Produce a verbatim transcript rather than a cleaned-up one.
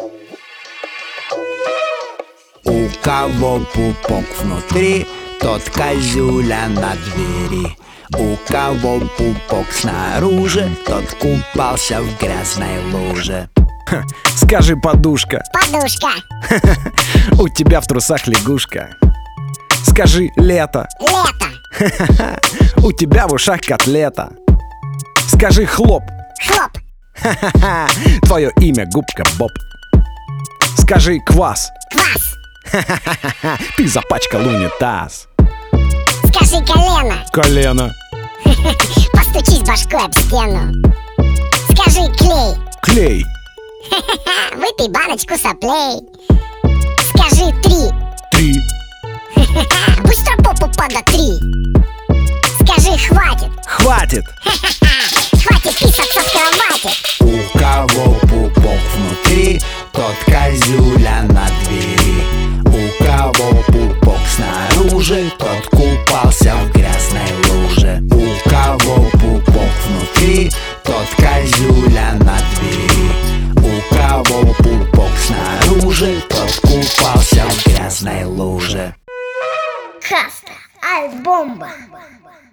У кого пупок внутри, тот козюля на двери. У кого пупок снаружи, тот купался в грязной луже. Ха, скажи, подушка, Подушка, у тебя в трусах лягушка. Скажи, лето, лето, у тебя в ушах котлета. Скажи, хлоп, хлоп, твое имя губка Боб. Скажи, квас, квас, ты запачкал унитаз. скажи, колено, Колено, постучись башкой об стену. Скажи, клей, клей, выпей баночку соплей. Скажи, три, три, быстро попу подотри. Скажи, хватит, хватит. хватит писаться в кровати. У кого пупок внутри, тот козюля на двери. У кого пупок снаружи, тот купался в грязной луже. У кого пупок внутри, тот козюля на двери. У кого пупок снаружи, тот купался в грязной луже. Хаста, альбомба.